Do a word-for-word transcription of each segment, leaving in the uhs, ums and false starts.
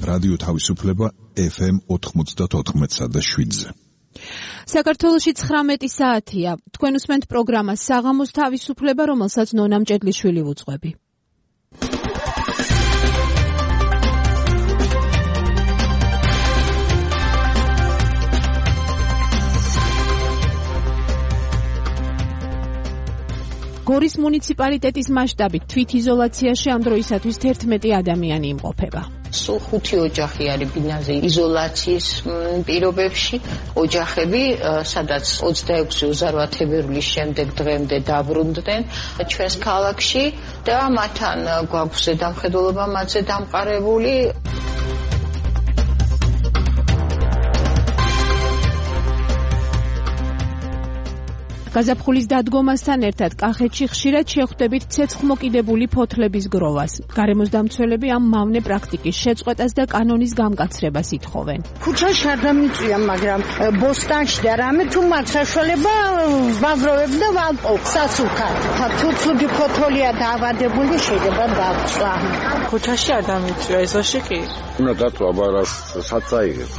რადიო თავისუფლება ეფ ემ ოთხმოცდაოთხ და შვიდზე. საქართველოში ცხრამეტი საათია. თქვენ უსმენთ პროგრამას საღამოს თავისუფლება, რომელსაც ნონა მჭედლიშვილი ვუძღვები. გორის მუნიციპალიტეტის მასშტაბით თვითიზოლაციაში ამ დროისათვის თერთმეტი ადამიანი იმყოფება. სულ ხუთი ოჯახი არის ბინაზე იზოლაციის პირობებში. ოჯახები, სადაც ოცდაექვსი ოზარვა თებერვლის შემდეგ დღემდე დაბრუნდნენ ჩვენს ქალაქში და მათთან გვაქვს ზედამხედველობა მათზე დამყარებული. გაზაფხულის დადგომასთან ერთად კახეთში ხშირად შეხვდებით ცეცხლმოკიდებული ფოთლების გროვას. გარემოსდამცველები ამ მავნე პრაქტიკის შეწყვეტას და კანონის გამკაცრებას ითხოვენ. ქუჩაში არ დამიწვია, მაგრამ ბოსტანში და რამე თუ მაქვს საშუალება ვაგროვებ და ვამპობ სასუქად. თუ ცუდი ფოთოლია დაავადებული შეიძლება დავწვა. ქუჩაში არ დამიწვია, ეზოში კი. უნდა დათვა, აბა საცაიღებს.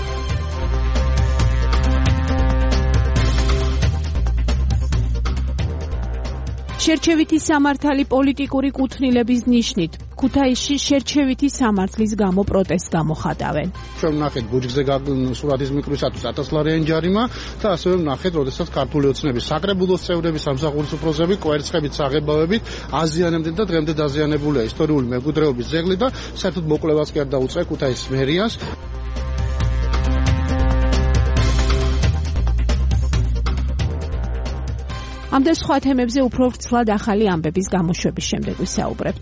შერჩევითი სამართალი პოლიტიკური კუთვნილების ნიშნით ქუთაისში შერჩევითი სამართლის გამო პროტესტს გამოხატავენ. ჩვენ ვნახეთ ბუჯგზე სურათის მიკროსათვის ათასლარიანი ჯარიმა და ასევე ვნახეთ, როდესაც ქართული ოცნების საკრებულოს წევრები, სამსახურის უფროსები, კვერცხებით, საღებავებით აზიანებდნენ და დღემდე დაზიანებულია ისტორიული მემკვიდრეობის ძეგლი და საერთოდ მოკვლევას კი არ დაუწყია ქუთაისის მერიას. ამ და სხვა თემებზე უფრო ვრცლად ახალი ამბების გამოშვების შემდეგ ვისაუბრებთ.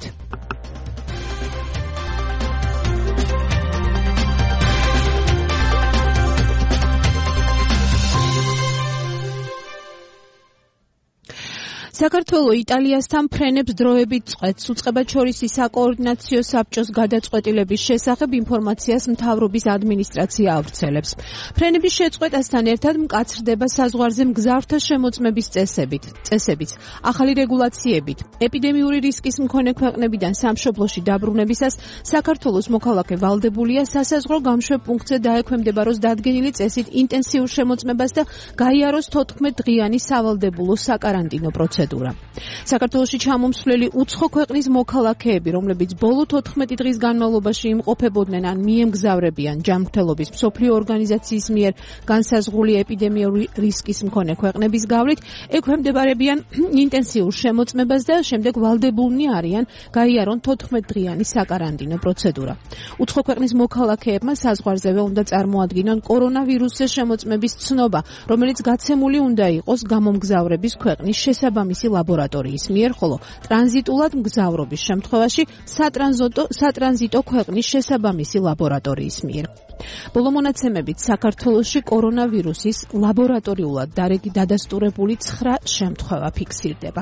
საქართველოს იტალიასთან ფრენებს დროებით წყვეტს. უწყებად შორის საკოორდინაციო საბჭოს გადაწყვეტილების შესახებ ინფორმაციას მთავრობის ადმინისტრაცია ავრცელებს. ფრენების შეწყვეტასთან ერთად მკაცრდება საზღვარზე მგზავრთა შემოწმების წესებით, წესებიც, ახალი რეგულაციებით. ეპიდემიური რისკის მქონე ქვეყნებიდან სამშობლოში დაბრუნებისას საქართველოს მოქალაქე ვალდებულია სასაზღვრო გამშვებ პუნქტზე დაექვემდებაროს დადგენილი წესით ინტენსიურ შემოწმებას და გაიაროს თოთხმეტ დღიანი სავალდებულო საკარანტინო პროცედურა. საქართველოში ჩამომსვლელი უცხო ქვეყნის მოქალაქეები, რომლებიც ბოლო თოთხმეტი დღის განმავლობაში იმყოფებოდნენ ან მიემგზავრებიან ჯანმრთელობის მსოფლიო ორგანიზაციის მიერ განსაზღვრული ეპიდემიური რისკის მქონე ქვეყნების გავლით, ექვემდებარებიან ინტენსიურ შემოწმებას და შემდეგ ვალდებულნი არიან გაიარონ თოთხმეტ დღიანი საკარანტინო პროცედურა. უცხო ქვეყნის მოქალაქეებმა საზღვარზევე უნდა წარმოადგინონ კორონავირუსზე შემოწმების ცნობა, რომელიც გაცემული უნდა იყოს გამომგზავრების ქვეყნის შესაბამისი ლაბორატორიის მიერ, ხოლო ტრანზიტულად მგზავრობის შემთხვევაში სატრანზიტო სატრანზიტო ქვეყნის შესაბამისი ლაბორატორიის მიერ. ბოლო მონაცემებით საქართველოში კორონავირუსის ლაბორატორიულად დადასტურებული ცხრა შემთხვევა ფიქსირდება.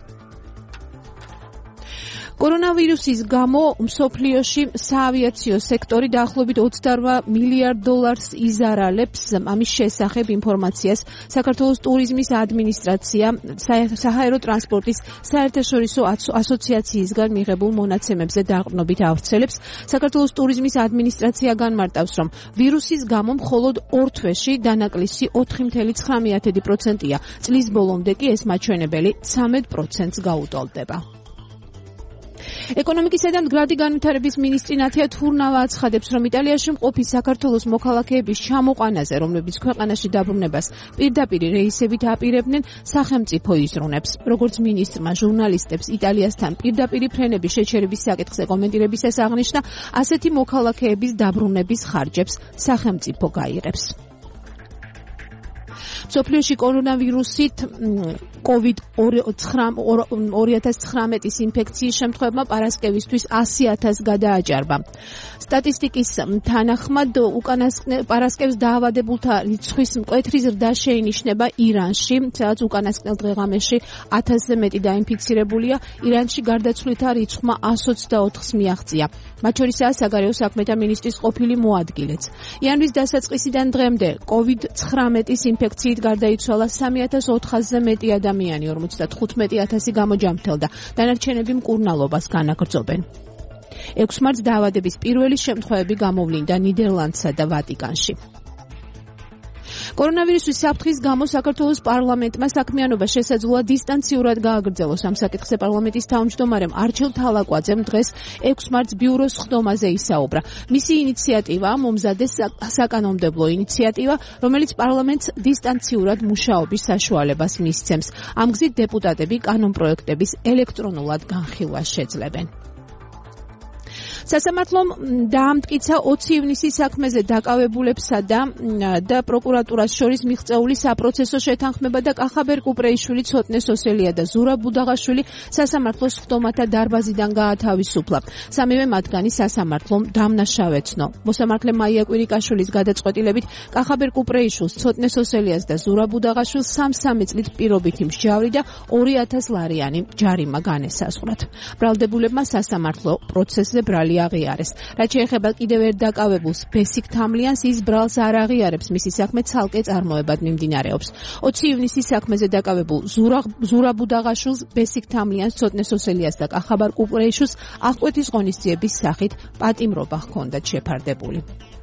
კორონავირუსის გამო მსოფლიოში საავიაციო სექტორი დაახლოებით ოცდარვა მილიარდ დოლარს იზარალებს. ამის შესახებ ინფორმაციას საქართველოს ტურიზმის ადმინისტრაცია საჰაერო ტრანსპორტის საერთაშორისო ასოციაციისგან მიღებულ მონაცემებზე დაყრდნობით ავრცელებს. საქართველოს ტურიზმის ადმინისტრაცია განმარტავს, რომ ვირუსის გამო მხოლოდ ორ თვეში დანაკლისი ოთხი წუთი ცხრამეტი პროცენტია. წლის ბოლომდე კი ეს მაჩვენებელი ცამეტ პროცენტს გაუტოლდება. ეკონომიკისა და მდგრადი განვითარების მინისტრი ნათია თურნავა აცხადებს, რომ იტალიაში მყოფი საქართველოს მოქალაქეების ჩამოყვანაზე, რომლებიც ქვეყანაში დაბრუნებას პირდაპირ რეისებით აპირებდნენ, სახელმწიფო იზრუნებს. როგორც მინისტრმა ჟურნალისტებს იტალიასთან პირდაპირ ფრენების შეჩერების საკითხზე კომენტირებისას აღნიშნა, ასეთი მოქალაქეების დაბრუნების ხარჯებს სახელმწიფო გაიღებს. მსოფლიოში კორონავირუსით კოვიდ ორი ათას ცხრამეტის ინფექციის შემთხვევებმა პარასკევისთვის ასი ათასს გადააჭარბა. სტატისტიკის თანახმად უკანასკნელ პარასკევს დაავადებულთა რიცხვის მკვეთრი ზრდა შეინიშნება ირანში, სადაც უკანასკნელ დღე-ღამეში ათასზე მეტი დაინფიცირებულია. ირანში გარდაცვლილთა რიცხვმა ას ოცდაოთხს მიაღწია. მათ შორისაა საგარეო საქმეთა მინისტრის ყოფილი მოადგილეც. იანვრის დასაწყისიდან დღემდე კოვიდ ცხრამეტის ინფექციით გარდაიცვალა სამი ათას ოთხასზე მეტი ადამიანი, ორმოცდათხუთმეტი ათასი გამოჯამრთელდა. დანარჩენები მკურნალობას განაგრძობენ. ექვსი მარტს დაავადების პირველი შემთხვევები გამოვლინდა ნიდერლანდსა და ვატიკანში. კორონავირუსის საფრთხის გამო საქართველოს პარლამენტმა საქმიანობა შესაძლოა დისტანციურად გააგრძელოს. ამ საკითხზე პარლამენტის თავმჯდომარემ არჩილ თალაკვაძემ დღეს ექვსი მარტს ბიუროს ხდომაზე ისაუბრა. მისი ინიციატივა მომზადეს საკანონმდებლო ინიციატივა, რომელიც პარლამენტს დისტანციურად მუშაობის საშუალებას მისცემს. ამ გზით დეპუტატები კანონპროექტების ელექტრონულად განხილვას შეძლებენ. სასამართლომ დაამტკიცა ოცი ივნისის საქმეზე დაკავებულებსა და და პროკურატურას შორის მიღწეული საპროცესო შეთანხმება და კახაბერ კუპრეიშვილი, ცოტნე სოსელია და ზურა ბუდაღაშვილი სასამართლოს ხდომათა დარბაზიდან გაათავისუფლა. სამივე მათგანი სასამართლომ დამნაშავეცნო. მოსამართლე მაია კვირიკაშვილის გადაწყვეტილებით კახაბერ კუპრეიშვილს, ცოტნე სოსელიას და ზურა ბუდაღაშვილს სამ-სამი წლით პირობითი მსჯავრი და ორი ათას ლარიანი ჯარიმა განესაზღვრათ. ბრალდებულებმა სასამართლო პროცესზე ბრალი აღიარეს. რაც შეეხება კიდევ ერთ დაკავებულს, ბესიკ თამლიანს, ის ბრალს არ აღიარებს, მისი საქმე ცალკე წარმოებად მიმდინარეობს. ოცი ივნისის საქმეზე დაკავებულ ზურა ბუდაღაშვილს, ბესიკ თამლიანს, ცოტნე სოსელიას და კახაბარ კუპრეიშვილს აღკვეთის ღონისძიების სახით პატიმრობა ჰქონდათ შეფარდებული.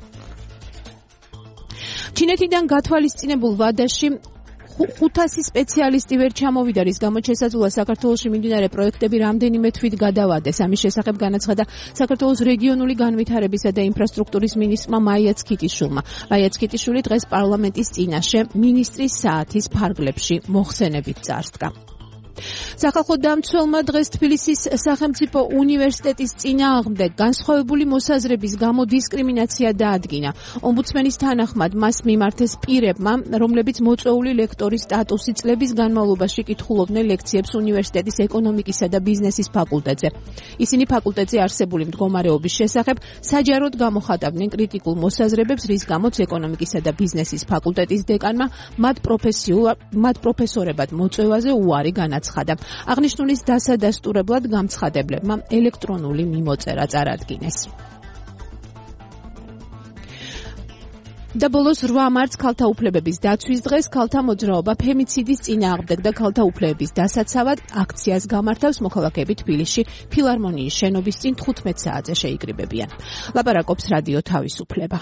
ჩინეთიდან გათვალისწინებულ ვადაში ხუთასი სპეციალისტი ვერ ჩამოვიდა, რის გამოც შესაძლოა საქართველოში მიმდინარე პროექტები რამდენიმე თვით გადავადეს. ამის შესახებ განაცხადა საქართველოს რეგიონული განვითარებისა და ინფრასტრუქტურის მინისტრმა მაია ცქიტიშვილმა. მაია ცქიტიშვილი დღეს პარლამენტის წინაშე მინისტრის საათის ფარგლებში მოხსენებით წარსდგა. სახალხო დამცველმა დღეს თბილისის სახელმწიფო უნივერსიტეტის წინააღმდეგ განსხვავებული მოსაზრების გამო დისკრიმინაცია დაადგინა. ომბუდსმენის თანახმად მას მიმართეს პირებმა, რომლებიც მოწვეული ლექტორის სტატუსი წლების განმავლობაში კითხულობდნენ ლექციებს უნივერსიტეტის ეკონომიკისა და ბიზნესის ფაკულტეტზე. ისინი ფაკულტეტზე არსებული მდგომარეობის შესახებ საჯაროდ გამოხატავდნენ კრიტიკულ მოსაზრებებს, რის გამოც ეკონომიკისა და ბიზნესის ფაკულტეტის დეკანმა მათ პროფესიულად მათ პროფესორებად მოწვევაზე უარი განაცხადა. აღნიშნულის დასადასტურებლად გამცხადებლებმა ელექტრონული მიმოწერა წარადგინეს. და ბოლოს რვა მარტს ქალთა უფლებების დაცვის დღეს ქალთა მოძრაობა ფემიციდის წინააღმდეგ და ქალთა უფლებების დასაცავად აქციას გამართავს. მოქალაქეები თბილისში ფილარმონიის შენობის წინ თხუთმეტ საათზე შეიკრიბებიან. ლაპარაკობს რადიო თავისუფლება.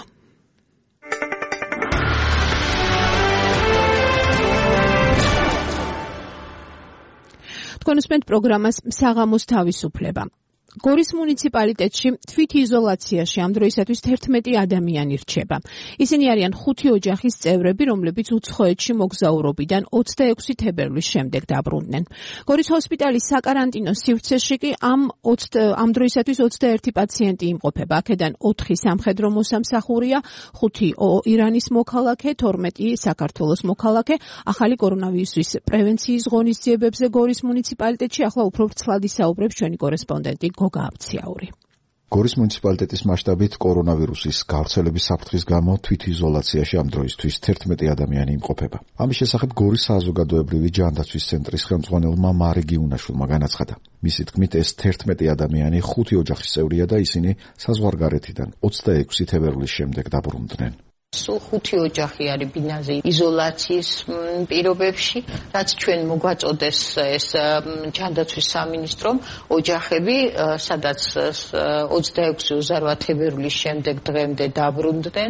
თქვენ უსმენთ პროგრამას საღამოს თავისუფლება. გორის მუნიციპალიტეტში თვითიზოლაციაში ამ დროისათვის თერთმეტი ადამიანი რჩება. ისინი არიან ხუთი ოჯახის წევრები, რომლებიც უცხოეთში მოგზაურობიდან ოცდაექვსი თებერვლის შემდეგ დაბრუნდნენ. გორის ჰოსპიტალის საკარანტინო სივრცეში კი ამ ამ დროისათვის ოცდაერთი პაციენტი იმყოფება. აქედან ოთხი სამხედრო მოსამსახურეა, ხუთი ირანის მოქალაქე, თორმეტი საქართველოს მოქალაქე. ახალი კორონავირუსის პრევენციის ღონისძიებებზე გორის მუნიციპალიტეტში ახლა უფრო ვრცლად ისაუბრებს ჩვენი კორესპონდენტი გოგა აბციაური. გორის მუნიციპალიტეტის მასშტაბით კორონავირუსის გავრცელების საფრთხის გამო თვითიზოლაციაში ამ დროისთვის თერთმეტი ადამიანი იმყოფება. ამის შესახებ გორის საზოგადოებრივი ჯანდაცვის ცენტრის ხელმძღვანელმა მარი გიუნაშვილმა განაცხადა. მისი თქმით, ეს თერთმეტი ადამიანი ხუთი ოჯახის წევრია და ისინი საზღვარგარეთიდან ოცდაექვსი თებერვლის შემდეგ დაბრუნდნენ. სულ ხუთი ოჯახი არის ბინაზე იზოლაციის პირობებში, რაც ჩვენ მოგვაწოდეს ეს ჯანდაცვის სამინისტრომ ოჯახები, სადაც ოცდაექვსი ოცდაოთხ თებერვლის შემდეგ დღემდე დაბრუნდნენ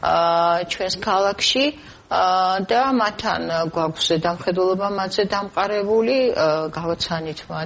ჩვენს ქალაქში. და მათთან გვაქვს ზედამხედველობა მათზე დამყარებული, გავაცანით მათ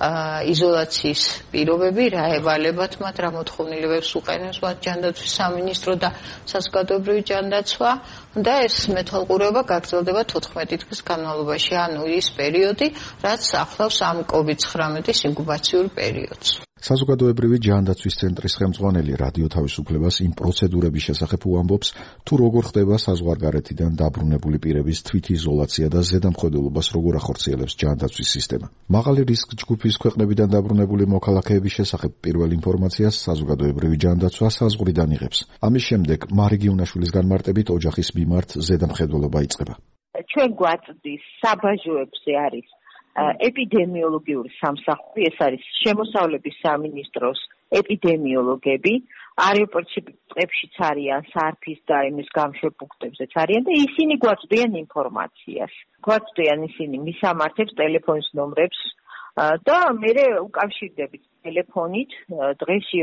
იზოლაციის პირობები, რა ევალებათ მათ, რა მოთხოვნილებებს უყენებს მათ ჯანდაცვის სამინისტრო და საზოგადოებრივი ჯანდაცვა და ეს მეთვალყურეობა გაგრძელდება თოთხმეტი დღის განმავლობაში, ანუ ის პერიოდი, რაც ახლავს ამ კოვიდ ცხრამეტის ინკუბაციურ პერიოდს. საზოგადოებრივი ჯანდაცვის ცენტრის ხელმძღვანელი რადიო თავისუფლებას იმ პროცედურების შესახებ უამბობს, თუ როგორ ხდება საზღვარგარეთიდან დაბრუნებული პირების თვითიზოლაცია და ზედამხედველობას როგორ ახორციელებს ჯანდაცვის სისტემა. მაღალი რისკ ჯგუფის ქვეყნებიდან დაბრუნებული მოქალაქეების შესახებ პირველ ინფორმაციას საზოგადოებრივი ჯანდაცვა საზღვრიდან იღებს. ამის შემდეგ მარი გიუნაშვილის განმარტებით ოჯახის მიმართ ზედამხედველობა იწყება. ჩვენ გვაწვდის საბაჟოებზე არის ეპიდემიოლოგიური სამსახური, ეს არის შემოსავლების სამინისტროს ეპიდემიოლოგები, აეროპორტებშიც არიან, სარფის და იმის გამშვებ პუნქტებზეც არიან და ისინი გვაწვდიან ინფორმაციას. გვაწვდიან ისინი მისამართებს, ტელეფონის ნომრებს, და მე უკავშირდებით ტელეფონით დღეში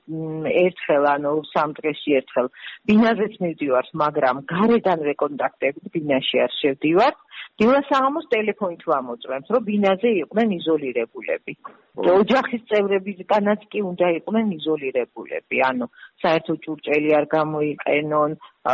ერთხელ ანუ სამ დღეში ერთხელ ბინაზეც მივდივართ, მაგრამ გარედანვე კონტაქტებით ბინაში არ შევდივართ. დილა-საღამოს ტელეფონით ვამოწმებთ, რომ ბინაზე იყვნენ იზოლირებულები. ოჯახის წევრებისგანაც კი უნდა იყვნენ იზოლირებულები. ანუ საერთო ჭურჭელი არ გამოიყენონ,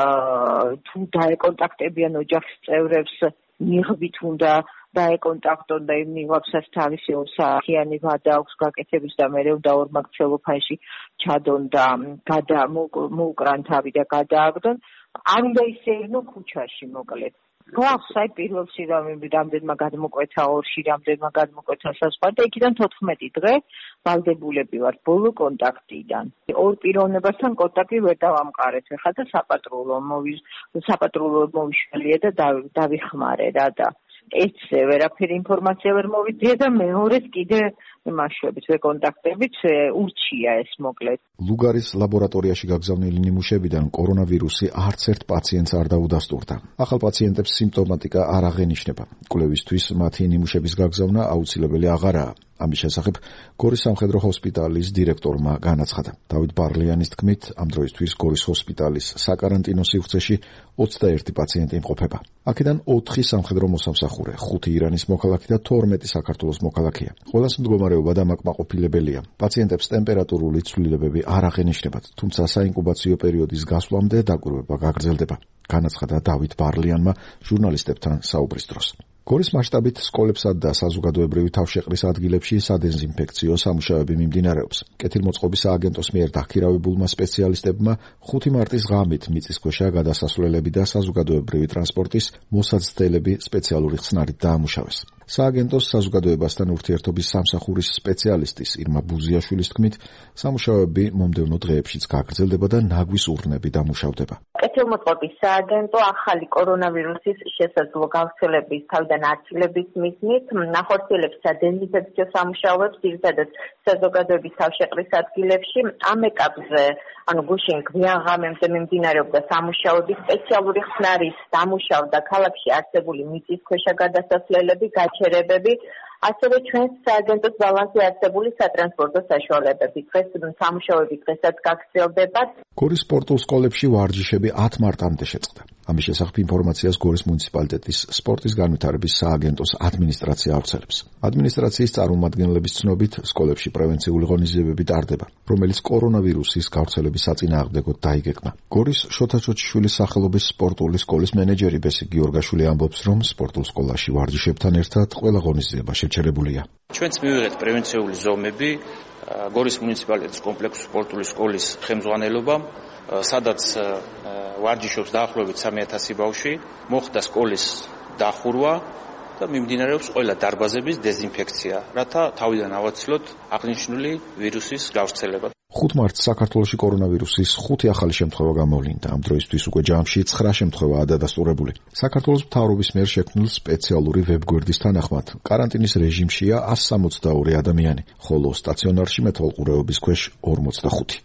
თუ დაეკონტაქტებიან ოჯახის წევრებს, მიღბით უნდა დაეკონტაქტონ და იმ მიღბასაც თავისი ორ საათიანი ვადა აქვს გაკეთების და მერე უნდა ორმაგ ცელოფანში ჩადონ და გადა მოუკრან თავი და გადააგდონ. არ უნდა ისეირნო ქუჩაში, მოკლედ. გვაქვს აი პირველში რამდენმა გადმოკვეთა, ორში რამდენმა გადმოკვეთა საზღვარი და იქიდან თოთხმეტი დღე ვალდებულები ვართ ბოლო კონტაქტიდან. ორ პიროვნებასთან კონტაქტი ვერ დავამყარეთ ახლა და საპატრულო საპატრულო მოვიშალია და დავიხმარე რა და ერთზე ვერაფერი ინფორმაცია ვერ მოვიძია და მეორეს კიდე იმაშვებით ვეკონტაქტებით, ურჩია ეს მოკლედ. ლუგარის ლაბორატორიაში გაგზავნილი ნიმუშებიდან კორონავირუსი არც ერთ პაციენტს არ დაუდასტურდა. ახალ პაციენტებს სიმპტომატიკა არ აღენიშნება. კვლევისთვის მათი ნიმუშების გაგზავნა აუცილებელი აღარაა. ამის შესახებ გორის სამხედრო ჰოსპიტალის დირექტორმა განაცხადა. დავით ბარლიანის თქმით, ამ დროისთვის გორის ჰოსპიტალის საკარანტინო სივრცეში ოცდაერთი პაციენტი იმყოფება. აქედან ოთხი სამხედრო მოსამსახურე, ხუთი ირანის მოქალაქე და თორმეტი საქართველოს მოქალაქეა. ყველას მდგომარეობა დამაკმაყოფილებელია. პაციენტებს ტემპერატურული ცვლილებები არ აღენიშნებათ, თუმცა საინკუბაციო პერიოდის გასვლამდე დაკვირვება გაგრძელდება. განაცხადა დავით ბარლიანმა ჟურნალისტებთან საუბრის დროს. გორის მასშტაბით სკოლებსა და საზოგადოებრივი თავშეყრის ადგილებში სადეზინფექციო სამუშაოები მიმდინარეობს. კეთილმოწყობის სააგენტოს მიერ დაქირავებულმა სპეციალისტებმა ხუთი მარტის ღამით მიწისქვეშა გადასასვლელები და საზოგადოებრივი ტრანსპორტის მოსაცდელები სპეციალური ხსნარით დაამუშავეს. სააგენტოს საზოგადოებასთან ურთიერთობის სამსახურის სპეციალისტის ირმა ბუზიაშვილის თქმით, სამუშაოები მომდევნო დღეებშიც გაგრძელდება და ნაგვის ურნები დამუშავდება. კეთილმოწყობის სააგენტო ახალი კორონავირუსის შესაძლო გავრცელების თავიდან აცილების მიზნით ნახორციელებს სადეზინფექციო სამუშაოებს ძირითადად საზოგადოების თავშეყრის ადგილებში. ამ ეტაპზე, ანუ გუშინ გვიან ღამემდე მიმდინარეობდა სამუშაოები, სპეციალური ხსნარის დამუშავდა ქალაქში არსებული მიწისქვეშა გადასასვლელები, გაჩერებები, ასევე ჩვენს სააგენტოს ბალანსზე არსებული სატრანსპორტო საშუალებები. დღეს სამუშაოები დღესაც გაგრძელდება. გორის სპორტულ სკოლებში ვარჯიშები ათ მარტამდე შეწყდა. ამის შესახებ ინფორმაციას გორის მუნიციპალიტეტის სპორტის განვითარების სააგენტოს ადმინისტრაცია ავრცელებს. ადმინისტრაციის წარმომადგენლების ცნობით, სკოლებში პრევენციული ღონისძიებები ტარდება, რომელიც კორონავირუსის გავრცელების საწინააღმდეგოდ დაიგეგმა. გორის შოთა ჩოჩიშვილის სახელობის სპორტული სკოლის მენეჯერი ბესი გიორგაშვილი ამბობს, რომ სპორტულ სკოლაში ვარჯიშებთან ერთად ყველა ღონისძიება შეჩერებულია. ჩვენც მივიღეთ პრევენციული ზომები გორის მუნიციპალიტეტის კომპლექსური სპორტული სკოლის ხელმძღვანელობამ, სადაც ვარჯიშობს დაახლოებით სამი ათასი ბავშვი, მოხდა სკოლის დახურვა და მიმდინარეობს ყველა დარბაზების დეზინფექცია, რათა თავიდან ავაცილოთ აღნიშნული ვირუსის გავრცელება. ხუთ მარტს საქართველოში კორონავირუსის ხუთი ახალი შემთხვევა გამოვლინდა. ამ დროისთვის უკვე ჯამში ცხრა შემთხვევაა დადასტურებული. საქართველოს მთავრობის მიერ შექმნილ სპეციალური ვებგვერდის თანახმად, კარანტინის რეჟიმშია ასი სამოცდაორი ადამიანი, ხოლო სტაციონარში მეთვალყურეობის ქვეშ ორმოცდახუთი.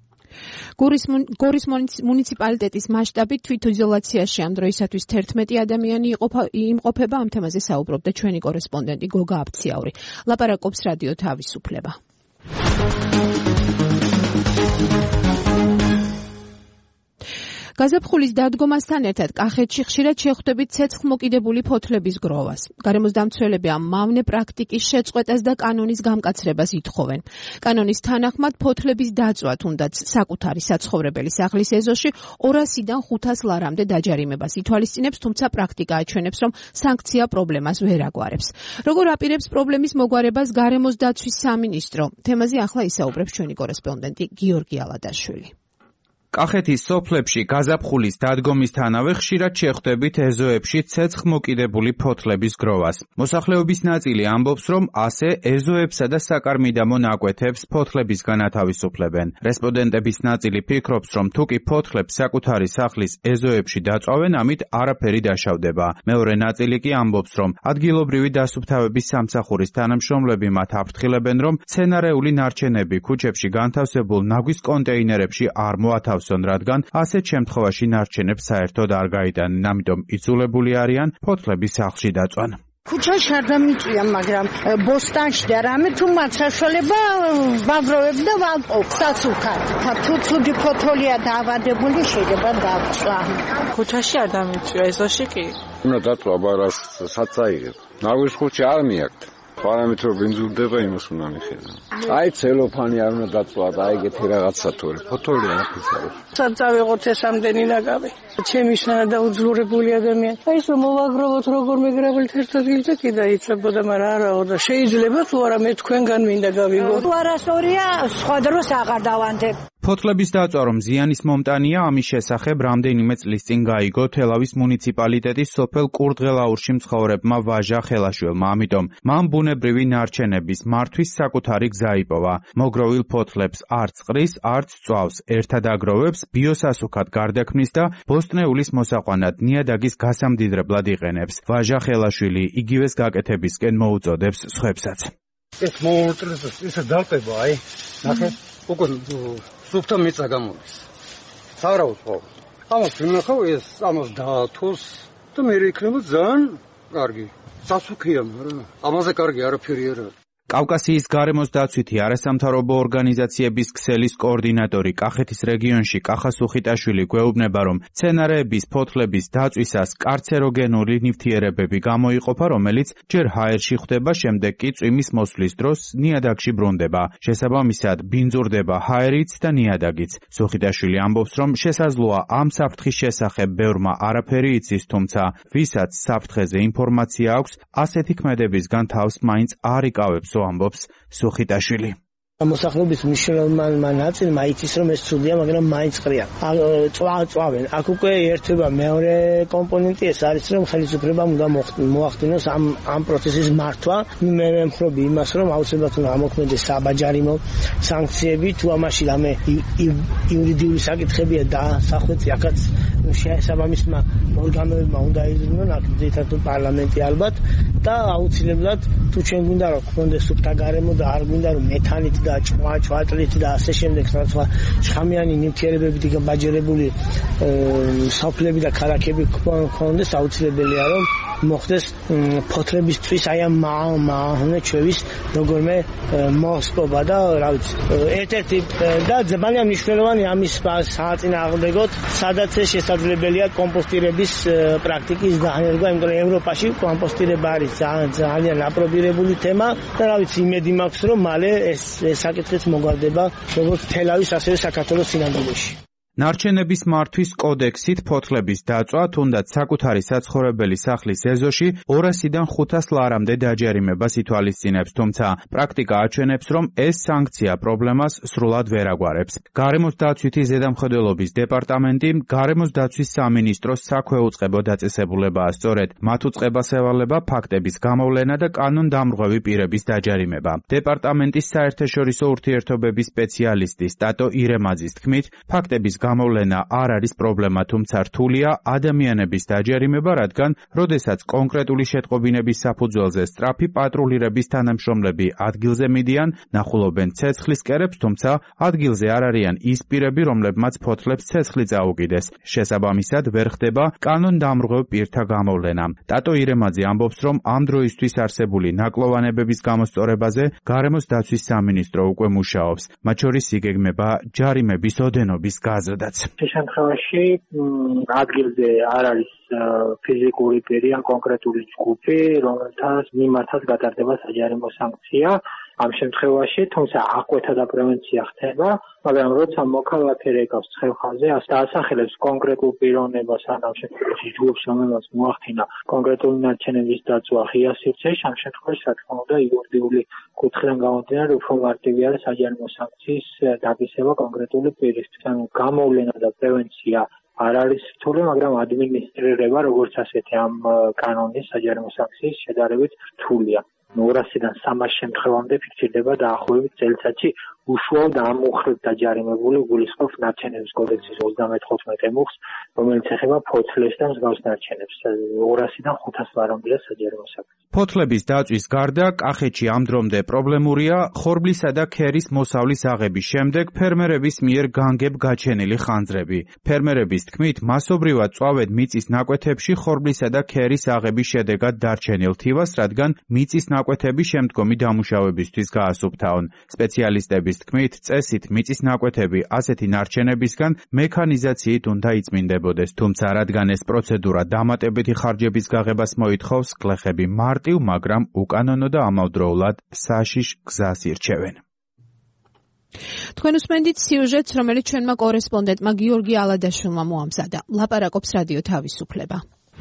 გორის გორის მუნიციპალიტეტის მასშტაბით თვითიზოლაციაში ამ დროისათვის თერთმეტი ადამიანი იმყოფება. ამ თემაზე საუბრობდა ჩვენი კორესპონდენტი გოგა აფციაური. ლაპარაკობს რადიო თავისუფლება. გაზაფხულის დადგომასთან ერთად კახეთში ხშირად შეხვდებით ცეცხლმოკიდებული ფოთლების გროვას. გარემოს დამცველები ამ მავნე პრაქტიკის შეწყვეტას და კანონის გამკაცრებას ითხოვენ. კანონის თანახმად ფოთლების დაწვა თუნდაც საკუთარი საცხოვრებელი სახლის ეზოში ორასიდან ხუთას ლარამდე დაჯარიმებას ითვალისწინებს, თუმცა პრაქტიკა აჩვენებს, რომ სანქცია პრობლემას ვერ აგვარებს. როგორ აპირებს პრობლემის მოგვარებას გარემოს დაცვის სამინისტრო? თემაზე ახლა ისაუბრებს ჩვენი კორესპონდენტი გიორგი ალადაშვილი. კახეთის სოფლებში გაზაფხულის დადგომისთანავე ხშირად შეხვდებით ეზოებში ცეცხლმოკიდებული ფოთლების გროვას. მოსახლეობის ნაწილი ამბობს, რომ ასე ეზოებსა და საკარმიდამო ნაკვეთებს ფოთლების განათავისუფლებენ. რესპონდენტების ნაწილი ფიქრობს, რომ თუკი ფოთლებს საკუთარი სახლის ეზოებში დაწვავენ, ამით არაფერი დაშავდება. მეორე ნაწილი კი ამბობს, რომ ადგილობრივი დასუფთავების სამსახურის თანამშრომლები მათ აფრთხილებენ, რომ მცენარეული ნარჩენები ქუჩებში განთავსებულ ნაგვის კონტეინერებში არ მოათავსებენ, რადგან ასეთ შემთხვევაში ნარჩენებს საერთოდ არ გაიტანენ, ამიტომ იძულებული არიან ფოთლების სახლში დაწვან. ქუჩაში არ დამიწვია, მაგრამ ბოსტანში და რამე თუ მათ საშუალება ვაგროვებ და ვამპობ საცუქად. თუ ცუდი ფოთოლია დაავადებული შეიძლება დავწვა. ქუჩაში არ დამიწვია, ეზოში კი. უნდა დაწვა ბარას საწაიღებ. ნავის ხუთი არ მიაქვს. პარამეტრო ბინძურდება იმას უნდა მიხედა. აი ცელოფანი არ უნდა დაწვა და აი ეგეთი რაღაცა თორე ფოთოლია ნახისარო. საწავიღოთ ეს ამდენი ნაგავი. ჩემი შანა და უძლურებული ადამიანი. აი ეს რომ მოვაგროვოთ როგორ მეგრავილთ ერთად გილდა კი დაიწებოდა, მაგრამ არაო და შეიძლება თუ არა მე თქვენგან მინდა გავიგო. თუ არასწორია, სხვა დროს აღარ დავანდებ. ფოთლების დაწვა რომ ზიანის მომტანია, ამის შესახებ რამდენიმე წლის წინ გაიგო თელავის მუნიციპალიტეტის სოფელ კურდღელაურში მცხოვრებმა ვაჟა ხელაშვილმა. ამიტომ მან ბუნებრივი ნარჩენების მართვის საკუთარი გზა იპოვა. მოგროვილ ფოთლებს არც ყრის, არც წვავს, ერთად აგროვებს, ბიოსასუქად გარდაქმნის და ბოსტნეულის მოსაყვანად ნიადაგის გასამდიდრებლად იყენებს. ვაჟა ხელაშვილი იგივეს გაკეთებისკენ მოუწოდებს სხვებსაც. ეს მოუწოდებს ისე დალტება, აი, ნახე, უკვე სუფთა მიწა გამოდის. სავარაუდო ხო? ამას ვინახავ ეს ამას დაათოს და მე იქნება ძალიან კარგი. სასუქია, მაგრამ ამაზე კარგი არაფერი არ არის. კავკასიის გარემოს დაცვითი არასამთავრობო ორგანიზაციების ქსელის კოორდინატორი კახეთის რეგიონში კახა სუხიტაშვილი გვეუბნება, რომ მცენარეების ფოთლების დაწვისას კარცეროგენული ნივთიერებები გამოიყოფა, რომელიც ჯერ ჰაერში ხვდება, შემდეგ კი წვიმის მოსვლის დროს ნიადაგში ბრუნდება. შესაბამისად, ბინძურდება ჰაერიც და ნიადაგიც. სუხიტაშვილი ამბობს, რომ შესაძლოა ამ საფრთხის შესახებ ბევრმა არაფერი იცის, თუმცა ვისაც საფრთხეზე ინფორმაცია აქვს, ასეთი ქმედებისგან თავს მაინც არ იკავებს, ამბობს სუხიტაშვილი. მოსახლეობის მნიშვნელოვანი ნაწილმა იცის, რომ ეს ცუდია, მაგრამ მაინც ყრია. წვავენ. აქ უკვე ერთვება მეორე კომპონენტი, ეს არის, რომ ხელისუფლებამ უნდა მოახდინოს ამ ამ პროცესის მართვა. მე ვემხრობი იმას, რომ აუცილებლად უნდა ამოქმედდეს საბაჯარი სანქციები, თუ ამაში რამე იურიდიული საკითხებია და სახვეწი აქაც შესაბამისმა ორგანოებმა უნდა იზრუნონ, აქ ძირითადად პარლამენტი ალბათ და აუცილებლად თუ ჩვენ გვინდა რომ გქონდეს სუფთა გარემო და არ გვინდა რომ მეთანით და ჭვა ჭვატლით და ასე შემდეგ სხვა შხამიანი ნივთიერებებით გაბაჯერებული სოფლები და ქალაქები გქონდეს, აუცილებელია რომ მოხდეს ფოთლებისთვის აი ამ მავნეჩევის როგორმე მოსპობა და რა ვიცი ერთ-ერთი და ძალიან მნიშვნელოვანი ამის საწინააღმდეგოდ სადაც შესაძლებელია კომპოსტირების პრაქტიკის დაანერგვა, იმიტომ რომ ევროპაში კომპოსტირება არის ძალიან აპრობირებული თემა და რა ვიცი იმედი მაქვს რომ მალე ეს საკითხიც მოგვარდება როგორც თელავის ასევე საქართველოს სინამდვილეში. ნარჩენების მართვის კოდექსით ფოთლების დაწვა, თუნდაც საკუთარი საცხოვრებელი სახლის ეზოში ორასიდან ხუთას ლარამდე დაჯერიმებას ითვალისწინებს, თუმცა პრაქტიკა აჩვენებს, რომ ეს სანქცია პრობლემას სრულად ვერ აგვარებს. გარემოს დაცვითი ზედამხედველობის დეპარტამენტი გარემოს დაცვის სამინისტროს საქვეუწყებო დაწესებულებაა, სწორედ მათ უწყებას ევალება ფაქტების გამოვლენა და კანონდამრღვევი პირების დაჯერიმება. დეპარტამენტის საერთაშორისო ურთიერთობების სპეციალისტი სტატო ირემაძის თქმით, ფაქტების გამოვლენა არ არის პრობლემა, თუმცა რთულია ადამიანების დაჯერიმება, რადგან როდესაც კონკრეტული შეტყობინების საფუძველზე სწრაფი პატრულირების თანამშრომლები ადგილზე მიდიან, ნახულობენ ცეცხლის კერებს, თუმცა ადგილზე არ არიან ის პირები, რომლებმაც ფოთლებს ცეცხლი წაუკიდეს. შესაბამისად, ვერ ხდება კანონდამრღვევ პირთა გამოვლენა. ტატო ირემაძე ამბობს, რომ ამ დროისთვის არსებული ნაკლოვანებების გამოსწორებაზე გარემოს დაცვის სამინისტრო უკვე მუშაობს. მათ შორის იგეგმება ჯარიმების ოდენობის გაზრდა. შემთხვევაში ადგილზე არ არის ფიზიკური პირი ან კონკრეტული ჯგუფი, რომელთაც მიმართած გატარდება საჯარიმო სანქცია. ამ შემთხვევაში, თუმცა აღკვეთა და პრევენცია ხდება, მაგრამ როცა მოქალაქე რეკავს ცხელხაზე, ასახელებს კონკრეტულ პიროვნებას ან ამ შემთხვევაში ჯგუფს, რომელსაც მოახდინა კონკრეტული ნარჩენების დაწვა ღია სივრცეში, ამ შემთხვევაში რა თქმა უნდა იურიდიული კუთხიდან გამომდინარე უფრო მარტივი არის საჯარიმო სანქციის დაგისება კონკრეტული პირისთვის. ანუ გამოვლენა და პრევენცია არ არის რთული, მაგრამ ადმინისტრირება როგორც ასეთი ამ კანონის საჯარიმო სანქციის შედარებით რთულია. ორასიდან სამას შემთხვევამდე ფიქსირდება დაახლოებით წელიწადში უშუალოდ ამ უხრებ დაჯარიმებული გულისხმობს ნარჩენების კოდექსის ოცდამეთოთხმეტე მუხლს, რომელიც ეხება ფოთლებს და მსგავს ნარჩენებს. ორასიდან ხუთას ვარამდეა საჯარო საქმე. ფოთლების დაწვის გარდა კახეთში ამ დრომდე პრობლემურია ხორბლისა და ქერის მოსავლის აღების შემდეგ ფერმერების მიერ განგებ გაჩენილი ხანძრები. ფერმერების თქმით, მასობრივად წვავენ მიწის ნაკვეთებში ხორბლისა და ქერის აღების შედეგად დარჩენილ თივას, რადგან მიწის ნაკვეთები შემდგომი დამუშავებისთვის გაასუფთავონ. სპეციალისტების თქმით, წესით მიწის ნაკვეთები ასეთი ნარჩენებისგან მექანიზაციით უნდა იწმინდებოდეს, თუმცა რადგან ეს პროცედურა დამატებითი ხარჯების გაღებას მოითხოვს, გლეხები მარტივ, მაგრამ უკანონო და ამავდროულად საშიშ გზას ირჩევენ. თქვენ უსმენთ სიუჟეტს, რომელიც ჩვენმა კორესპონდენტმა გიორგი ალადაშვილმა მოამზადა. ლაპარაკობს რადიო თავისუფლება.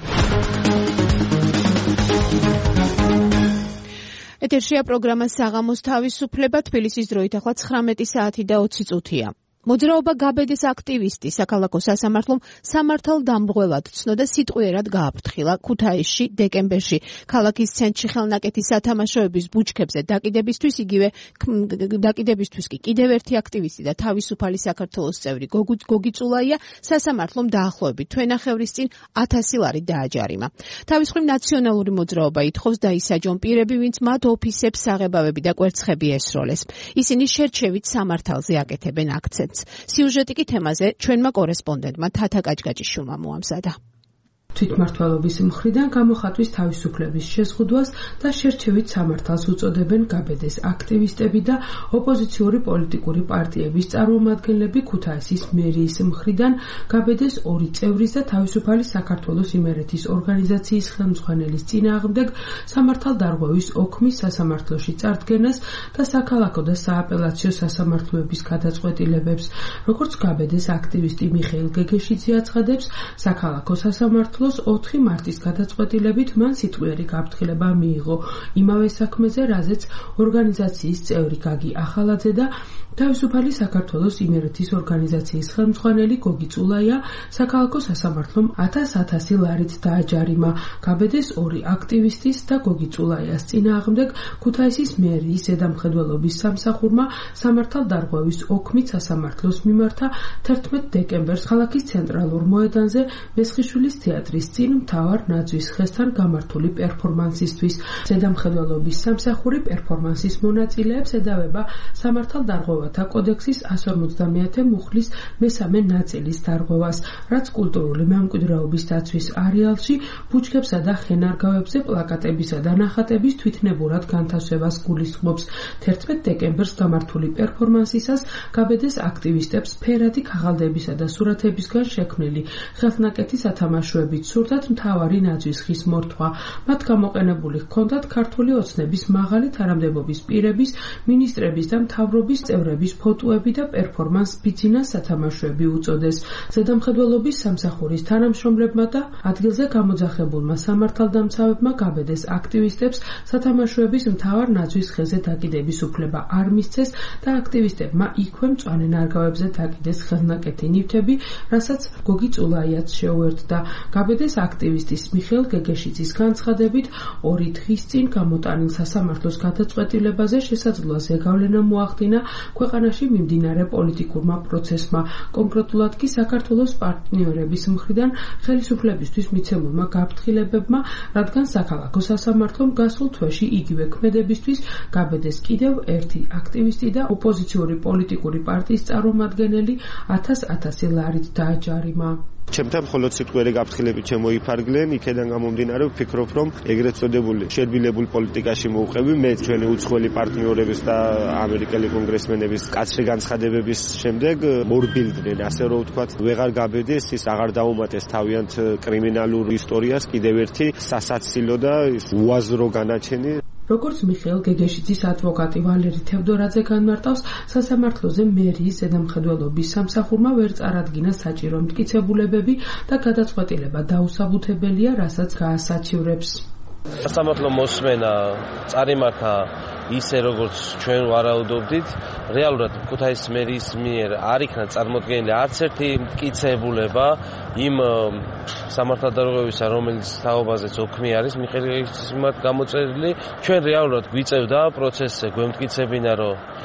ეთერშია პროგრამა საღამოს თავისუფლება, თბილისის დროით ახლა ცხრამეტი საათი და ოცი წუთია. მოძრაობა გაბედეს აქტივისტი საქალაქო სასამართლომ სამართალდამღველად ცნოდა სიტყვიერად გააფრთხილა ქუთაისში დეკემბერში ქალაქის ცენტრში ხელნაკეთი სათამაშოების ბუჩქებზე დაკიდებისთვის, იგივე დაკიდებისთვის კი კიდევ ერთი აქტივისტი და თავისუფალი საქართველოს წევრი გოგი წულაია სასამართლომ დაახლოებით თვენახევრის წინ ათასი ლარი დააჯარიმა. თავის მხრივ ნაციონალური მოძრაობა ითხოვს დაისაჯონ პირები, ვინც მათ ოფისებს საღებავები და კვერცხები ესროლეს. ისინი შერჩევით სამართალზე აკეთებენ აქცენტს. სიუჟეტი კი თემაზე ჩვენმა კორესპონდენტმა თათა კაჭკაჭიშვილმა მოამზადა. თვითმმართველობის მხრიდან გამოხატვის თავისუფლების შეზღუდვას და შერჩევით სამართალს უწოდებენ გაბედეს აქტივისტები და ოპოზიციური პოლიტიკური პარტიების წარმომადგენლები. ქუთაისის მერიის მხრიდან გაბედეს ორი წევრის და თავისუფალი საქართველოს იმერეთის ორგანიზაციის ხელმძღვანელის წინააღმდეგ სამართალდარღვევის ოქმის სასამართლოში წარდგენას და საქალაქო და სააპელაციო სასამართლოების გადაწყვეტილებებს. როგორც გაბედეს აქტივისტი მიხეილ გეგეშიძე აცხადებს, საქალაქო სასამართლო ოთხი მარტის გადაწყვეტილებით მან სიტყვიერი გაფრთხილება მიიღო იმავე საქმეზე, რაზეც ორგანიზაციის წევრი გაგი ახალაძე და თავისუფალი საქართველოს იმერეთის ორგანიზაციის ხელმძღვანელი გოგი წულაია საქალაქო სასამართლომ ათას-ათასი ლარით დააჯარიმა. გაბედეს ორი აქტივისტის და გოგი წულაიას წინააღმდეგ ქუთაისის მერიის ზედამხედველობის სამსახურმა სამართალდარღვევის ოქმით სასამართლოს მიმართა თერთმეტ დეკემბერს ქალაქის ცენტრალურ მოედანზე მესხიშვილის თეატრის წინ მთავარ ნაძვის ხესთან გამართული პერფორმანსისთვის. ზედამხედველობის სამსახური პერფორმანსის მონაწილეებს ედავება სამართალდარღვევა კოდექსის εκατს ორმოცდამეათე მუხლის მესამე ნაწილის დარღვევას, რაც კულტურული მემკვიდრეობის დაცვის არეალში ბუჩქებსა და ხენარგავებზე პლაკატებისა და ნახატების თვითნებურად განთავსებას გულისხმობს. თერთმეტ დეკემბერს გამართული პერფორმანსისას გაბედეს აქტივისტებს ფერადი ქაღალდებისა და სურათებისგან შექმნილი ხელნაკეთი სათამაშოებით სურდათ მთავარი ნაძვის ხის მორთვა. მათ გამოყენებული ჰქონდათ ქართული ოცნების მაღალი თანამდებობის პირების, მინისტრების და მთავრობის წევრების ფოტოები და პერფორმანს ბიძინას სათამაშოები უწოდეს. ზედამხედველობის სამსახურის თანამშრომლებმა და ადგილზე გამოძახებულმა სამართალდამცავებმა გაბედეს აქტივისტებს სათამაშოების მთავარ ნაძვის ხეზე დაკიდების უფლება არ მისცეს და აქტივისტებმა იქვე მწვანე ნარგავებზე დაკიდეს ხელნაკეთი ნივთები, რასაც გოგი წულაიაც შეუერთდა. გაბედეს აქტივისტის მიხეილ გეგეშიძის განცხადებით, ორი დღის წინ გამოტანილ სასამართლოს გადაწყვეტილებაზე შესაძლოა ზეგავლენა მოახდინა ქვეყანაში მიმდინარე პოლიტიკურმა პროცესმა, კონკრეტულად კი საქართველოს პარტნიორების მხრიდან ხელისუფლებისთვის მიცემულმა გაფრთხილებებმა, რადგან საქალაქო სასამართლომ გასულ თვეში იგივე ქმედებისთვის გაბედეს კიდევ ერთი აქტივისტი და ოპოზიციური პოლიტიკური პარტიის წარმომადგენელი ათას-ათასი ლარით დააჯარიმა. ჩემთან მხოლოდ სიტყვიერი გაფრთხილებით შემოიფარგლენ, იქედან გამომდინარე ვფიქრობ, რომ ეგრეთ წოდებულ შერბილებულ პოლიტიკაში მოვყევი მე ჩვენი უცხოელი პარტნიორების და ამერიკელი კონგრესმენების კაცრი განცხადებების შემდეგ მორბილდნენ, ასე რომ ვთქვათ, ვეღარ გაბედეს, ის აღარ დაუმატეს თავიანთ კრიმინალურ ისტორიას კიდევ ერთი სასაცილო და უაზრო განაჩენი. როგორც მიხეილ გეგეშიძის ადვოკატი ვალერი თევდორაძე განმარტავს, სასამართლოზე მერიის ზედამხედველობის სამსახურმა ვერ წარადგინა საჭირო მტკიცებულებები და გადაწყვეტილება დაუსაბუთებელია, რასაც გაასაჩივრებს. სასამართლო მოსმენა წარიმართა ისე როგორც ჩვენ ვარაუდობდით, რეალურად ქუთაისის მერიის მიერ არ იქნა წარმოდგენილი არც ერთი მტკიცებულება იმ სამართალდარღვევისა, რომელიც თაობაზეც ოქმი არის მიხეილ გეგეშიძის მიმართ გამოწერილი. ჩვენ რეალურად გვიწევდა პროცესზე, გვემტკიცებინა, რომ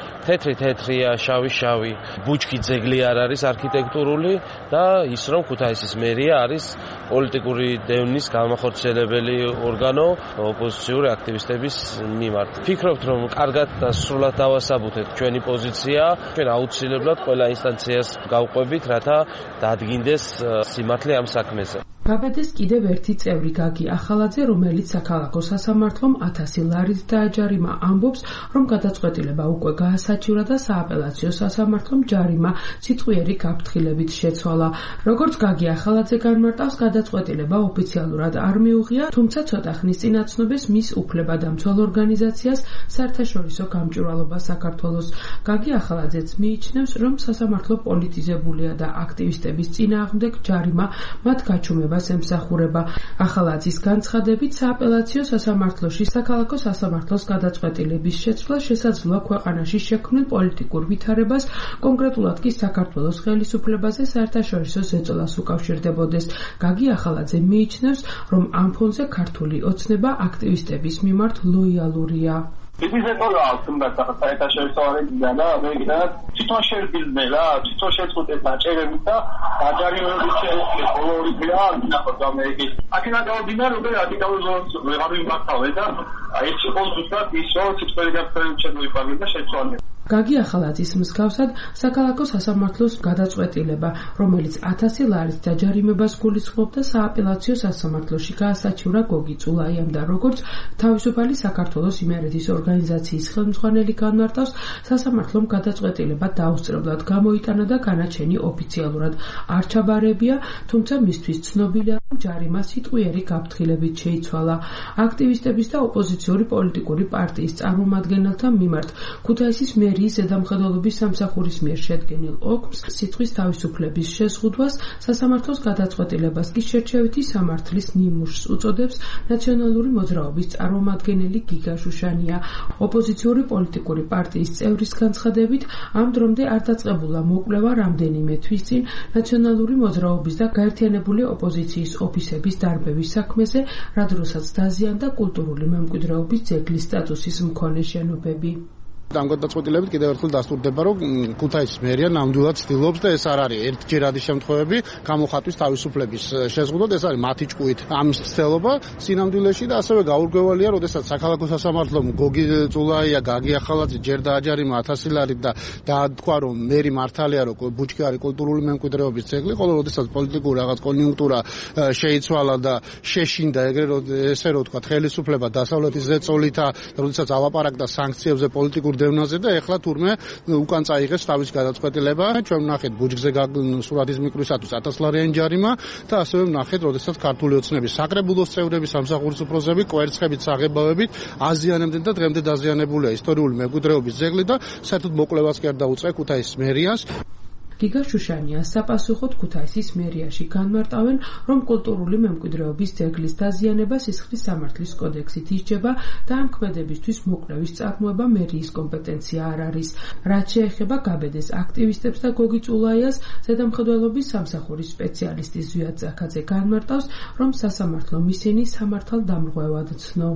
თეთრი თეთრია, შავი შავი, ბუჩქი ძეგლი არ არის არქიტექტურული და ის რომ ქუთაისის მერია არის პოლიტიკური დევნის გამახორციელებელი ორგანო ოპოზიციური აქტივისტების მიმართ. Ვფიქრობთ, რომ კარგად და სრულად დავასაბუთეთ ჩვენი პოზიცია, ჩვენ აუცილებლად ყველა ინსტანციას გავყვებით, რათა დადგინდეს სიმართლე ამ საქმეზე. გაბედეს კიდევ ერთი წევრი გაგი ახალაძე, რომელიც საქალაქო სასამართლომ ათასი ლარით დააჯარიმა, ამბობს, რომ გადაწყვეტილება უკვე გაასაჩივრა და სააპელაციო სასამართლომ ჯარიმა სიტყვიერი გაფრთხილებით შეცვალა. როგორც გაგი ახალაძე განმარტავს, გადაწყვეტილება ოფიციალურად არ მიუღია, თუმცა ცოტა ხნის წინ აცნობეს მის უფლებადამცველ ორგანიზაციას საერთაშორისო გამჭვირვალობა საქართველოს. გაგი ახალაძეც მიიჩნევს, რომ სასამართლო პოლიტიზებულია და აქტივისტების წინააღმდეგ ჯარიმა მათ გაჩუმებას ემსახურება. ახალაძის განცხადებით, სააპელაციო სასამართლოში საქალაქო სასამართლოს გადაწყვეტილების შეცვლა შესაძლოა ქვეყანაში შექმნილ პოლიტიკურ ვითარებას, კონკრეტულად კი საქართველოს ხელისუფლებაზე საერთაშორისო ზეწოლას უკავშირდებოდეს. გაგი ახალაძე მიიჩნევს, რომ ამ ფონზე ქართული ოცნება აქტივისტების მიმართ ლოიალურია. დიდი ზეწოლა აქვს თუნდაც საერთაშორისო არენიდან და ამერიკიდან თვითონ შევიდნენ რა, თვითონ შეწყვეტეს დაჭერებით და დაჯარიმებით შეეძლო ბოლო ორი დღეა ნახოთ ამერიკის. აქედან გავდინარ უკვე რადიკალურ ზონას ვეღარ მიმართავენ და ეს იყო ზუსტად ის რომ სიტყვიერი გაფრთხილებით შემოიფარგლეს და შეცვალეს. გაგი ახალაძის მსგავსად საქალაქო სასამართლოს გადაწყვეტილება, რომელიც ათასი ლარით დაჯარიმებას გულისხმობდა, სააპელაციო სასამართლოში გაასაჩივრა გოგი წულაიამ და როგორც თავისუფალი საქართველოს იმერეთის ორგანიზაციის ხელმძღვანელი განმარტავს, სასამართლომ გადაწყვეტილება დაუსწრებლად გამოიტანა და განაჩენი ოფიციალურად არ ჩაბარებია, თუმცა მისთვის ცნობილია, რომ ჯარიმა სიტყვიერი გაფრთხილებით შეიცვალა. აქტივისტების და ოპოზიციური პოლიტიკური პარტიის წარმომადგენელთა მიმართ ქუთაისის მერიის ზედამხედველობის სამსახურის მიერ შედგენილ ოკმს სიტყვის თავისუფლების შეზღუდვას, სასამართლოს გადაწყვეტილებას კი შერჩევითი სამართლის ნიმუშს უწოდებს ნაციონალური მოძრაობის წარმომადგენელი გიგა შუშანია. ოპოზიციური პოლიტიკური პარტიის წევრის განცხადებით, ამ დრომდე არ დაწყებულა მოკვლევა რამდენიმე თვის წინ ნაციონალური მოძრაობის და გაერთიანებული ოპოზიციის ოფისების დარბევის საქმეზე, რა დროსაც დაზიანდა კულტურული მემკვიდრეობის ძეგლის სტატუსის მქონე შენობები. ამ გადაწყვეტილებით კიდევ ერთხელ დასტურდება, რომ ქუთაისის მერია ნამდვილად ცდილობს და ეს არ არის ერთჯერადი შემთხვევები გამოხატვის თავისუფლების შეზღუდვად, ეს არის მათი ჭკუით ამის ცდილობა სინამდვილეში და ასევე გაურკვევალია, როდესაც საქალაქო სასამართლომ გოგი წულაია, გაგი ახალაძე ჯერ დააჯარიმა ათასი ლარით და დათქვა, რომ მერი მართალია, რომ ბუჩქი არის კულტურული მემკვიდრეობის ძეგლი, ხოლო როდესაც პოლიტიკური რაღაც კონიუნქტურა შეიცვალა და შეშინდა ეგრე ესე რომ თქვა ხელისუფლება დასავლეთის ზეწოლითა, როდესაც ალაპარაკდა სანქციებზე პოლიტიკურ დევნაზე და ეხლა თურმე უკან წაიღეს თავის გადაწყვეტილება. ჩვენ ვნახეთ ბუჩქზე სურათის მიკროსათვის ათას ლარიანი ჯარიმა და ასევე ვნახეთ, როდესაც ქართული ოცნების საკრებულოს წევრები, სამსახურის უფროსები კვერცხებით, საღებავებით აზიანებდნენ და დღემდე დაზიანებულია ისტორიული მემკვიდრეობის ძეგლი და საერთოდ მოკვლევას კი არ დაუწყია ქუთაისის მერიას. გიგა შუშანია საპასუხოდ ქუთაისის მერიაში განმარტავენ, რომ კულტურული მემკვიდრეობის ძეგლის დაზიანება სისხლის სამართლის კოდექსით ისჯება და ამ ქმედებისთვის მოკვლევის წარმოება მერიის კომპეტენცია არ არის. რაც შეეხება გაბედეს აქტივისტებს და გოგი წულაიას, ზედამხედველობის სამსახურის სპეციალისტი ზვიად ზაქაძე განმარტავს, რომ სასამართლომ ისინი სამართალდამრღვევად ცნო.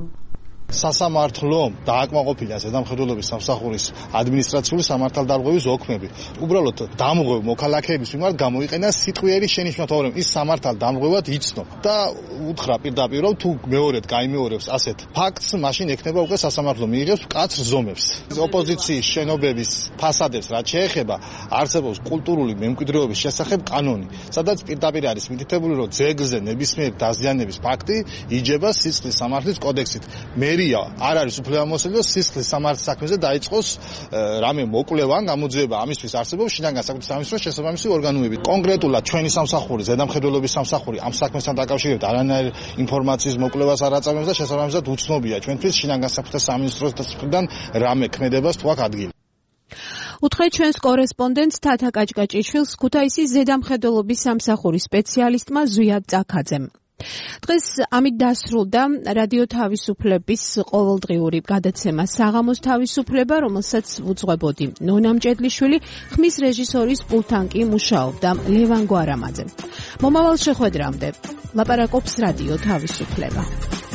სასამართლომ დააკმაყოფილა ზედამხედველობის სამსახურის ადმინისტრაციული სამართალდამრღვევის ოქმები. უბრალოდ დამრღვევ მოქალაქეების მიმართ გამოიყენა სიტყვიერი შენიშვნა, თორემ ის სამართალდამრღვევად იცნო და უთხრა პირდაპირ, რომ თუ მეორედ გაიმეორებს ასეთ ფაქტს, მაშინ ექნება უკვე სასამართლო მიიღებს მკაცრ ზომებს. ოპოზიციის შენობების ფასადებს რაც შეეხება, არსებობს კულტურული მემკვიდრეობის შესახებ კანონი, სადაც პირდაპირ არის მითითებული, რომ ძეგლზე ნებისმიერ დაზიანების ფაქტი იჯება სისხლის სამართლის კოდექსით. მერია არ არის უფლებამოსილი და სისხლის სამართლის საქმეზე დაიწყოს რამე მოკვლევა ან გამოძიება. ამისთვის არსებობს შინაგან განსაკუთრებით სამინისტროს შესაბამისი ორგანოები. კონკრეტულად ჩვენი სამსახური, ზედამხედველობის სამსახური ამ საქმესთან დაკავშირებით არანაირ ინფორმაციის მოკვლევას არ აწარმოებს და შესაბამისად უცნობია ჩვენთვის შინაგან განსაკუთრებით სამინისტროს თქმიდან რამე ქმედებას თუ აქვს ადგილი. უთხრეთ ჩვენს კორესპონდენტს თათა კაჭკაჭიშვილს ქუთაისის ზედამხედველობის სამსახურის სპეციალისტმა ზვიად ზაქაძემ. დღეს ამით დასრულდა რადიო თავისუფლების ყოველდღიური გადაცემა საღამოს თავისუფლება, რომელსაც ვუძღვებოდი ნონა მჭედლიშვილი, ხმის რეჟისორის პულტთან კი მუშაობდა ლევან გვარამაძე. მომავალ შეხვედრამდე ლაპარაკობს რადიო თავისუფლება.